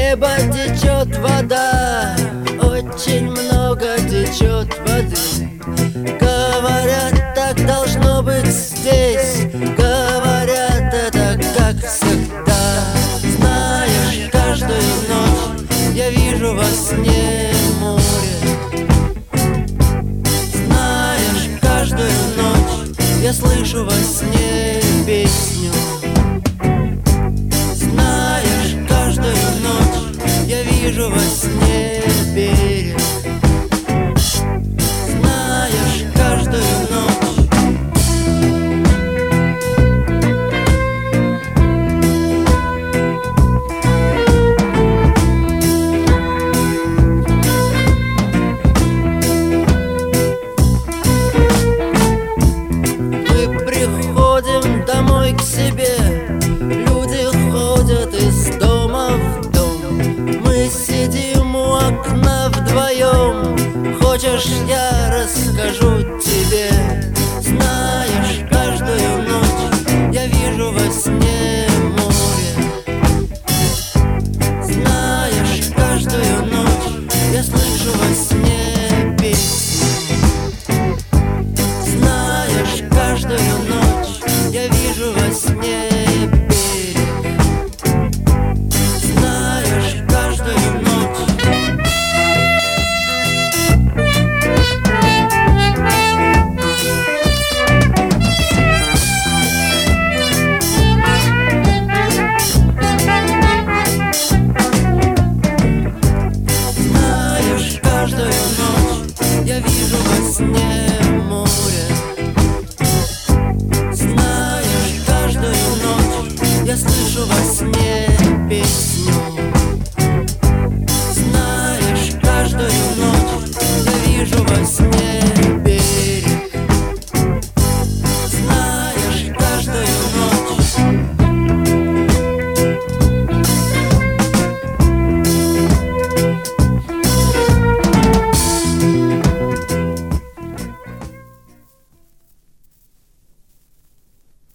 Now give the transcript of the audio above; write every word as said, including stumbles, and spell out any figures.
неба течет вода, очень много течет воды. Говорят, так должно быть здесь, говорят, это как всегда. Знаешь, каждую ночь я вижу во сне море. Знаешь, каждую ночь я слышу во сне песню. Знаешь, каждую ночь я вижу во сне берег. Знаешь, каждую ночь. Мы приходим домой к себе, люди ходят из дома в дом. Мы сидим у окна вдвоем. Хочешь, я расскажу тебе? Знаешь, каждую ночь я вижу во сне море. Знаешь, каждую ночь я слышу во сне песню. Знаешь, каждую ночь я вижу во сне